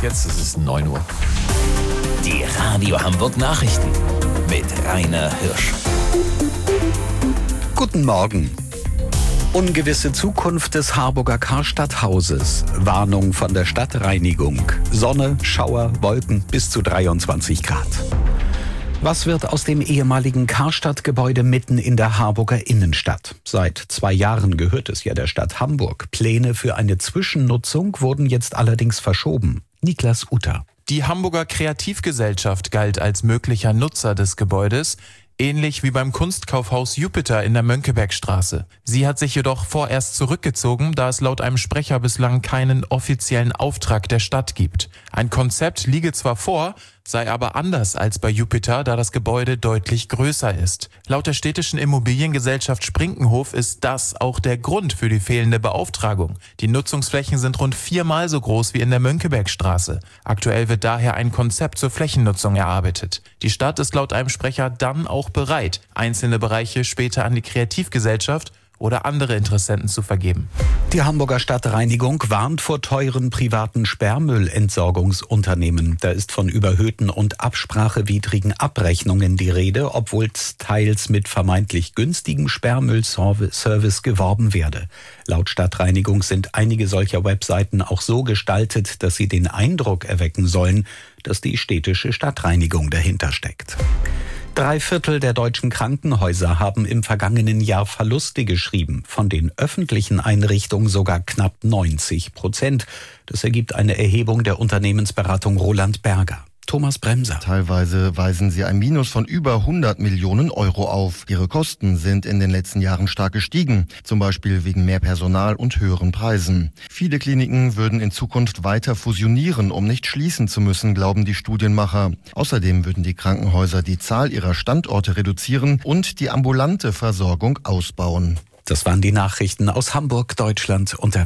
Jetzt ist es 9 Uhr. Die Radio Hamburg Nachrichten mit Rainer Hirsch. Guten Morgen. Ungewisse Zukunft des Harburger Karstadthauses. Warnung von der Stadtreinigung. Sonne, Schauer, Wolken bis zu 23 Grad. Was wird aus dem ehemaligen Karstadt-Gebäude mitten in der Harburger Innenstadt? Seit 2 Jahren gehört es ja der Stadt Hamburg. Pläne für eine Zwischennutzung wurden jetzt allerdings verschoben. Niklas Utter. Die Hamburger Kreativgesellschaft galt als möglicher Nutzer des Gebäudes, ähnlich wie beim Kunstkaufhaus Jupiter in der Mönckebergstraße. Sie hat sich jedoch vorerst zurückgezogen, da es laut einem Sprecher bislang keinen offiziellen Auftrag der Stadt gibt. Ein Konzept liege zwar vor, sei aber anders als bei Jupiter, da das Gebäude deutlich größer ist. Laut der städtischen Immobiliengesellschaft Sprinkenhof ist das auch der Grund für die fehlende Beauftragung. Die Nutzungsflächen sind rund 4-mal so groß wie in der Mönckebergstraße. Aktuell wird daher ein Konzept zur Flächennutzung erarbeitet. Die Stadt ist laut einem Sprecher dann auch bereit, einzelne Bereiche später an die Kreativgesellschaft oder andere Interessenten zu vergeben. Die Hamburger Stadtreinigung warnt vor teuren privaten Sperrmüllentsorgungsunternehmen. Da ist von überhöhten und absprachewidrigen Abrechnungen die Rede, obwohl teils mit vermeintlich günstigem Sperrmüllservice geworben werde. Laut Stadtreinigung sind einige solcher Webseiten auch so gestaltet, dass sie den Eindruck erwecken sollen, dass die städtische Stadtreinigung dahinter steckt. 3/4 der deutschen Krankenhäuser haben im vergangenen Jahr Verluste geschrieben, von den öffentlichen Einrichtungen sogar knapp 90%. Das ergibt eine Erhebung der Unternehmensberatung Roland Berger. Thomas Bremser. Teilweise weisen sie ein Minus von über 100 Millionen Euro auf. Ihre Kosten sind in den letzten Jahren stark gestiegen, zum Beispiel wegen mehr Personal und höheren Preisen. Viele Kliniken würden in Zukunft weiter fusionieren, um nicht schließen zu müssen, glauben die Studienmacher. Außerdem würden die Krankenhäuser die Zahl ihrer Standorte reduzieren und die ambulante Versorgung ausbauen. Das waren die Nachrichten aus Hamburg, Deutschland und der